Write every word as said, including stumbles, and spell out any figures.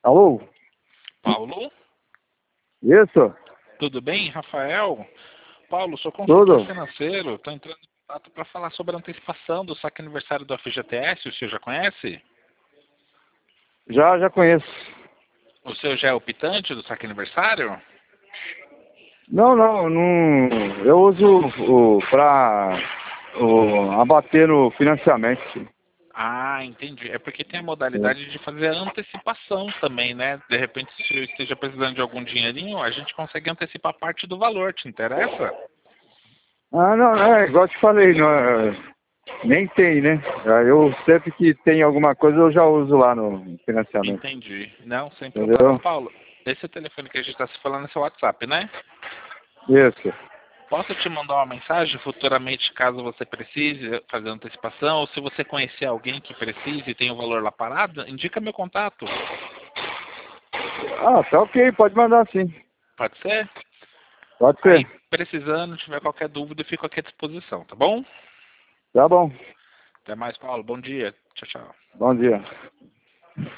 Alô? Paulo, Isso? tudo bem? Rafael? Paulo, sou consultor Tudo? financeiro. Estou entrando em contato para falar sobre a antecipação do saque aniversário do F G T S. O senhor já conhece? Já, já conheço. O senhor já é optante do saque aniversário? Não, não, não. Eu uso o, pra o, abater no financiamento. Ah, entendi. É porque tem a modalidade de fazer a antecipação também, né? De repente, se o senhor esteja precisando de algum dinheirinho, a gente consegue antecipar parte do valor. Te interessa? Ah, não, é igual eu te falei, não, é, nem tem, né? Eu sempre que tem alguma coisa eu já uso lá no financiamento. Entendi. Não, sem problemas. Entendeu? Paulo, esse telefone que a gente está se falando é seu WhatsApp, né? Isso. Posso te mandar uma mensagem futuramente, caso você precise fazer antecipação, ou se você conhecer alguém que precise e tem o valor lá parado, indica meu contato. Ah, tá ok, pode mandar sim. Pode ser? Pode Aí, ser. precisando, tiver qualquer dúvida, eu fico aqui à disposição, tá bom? Tá bom. Até mais, Paulo. Bom dia. Tchau, tchau. Bom dia.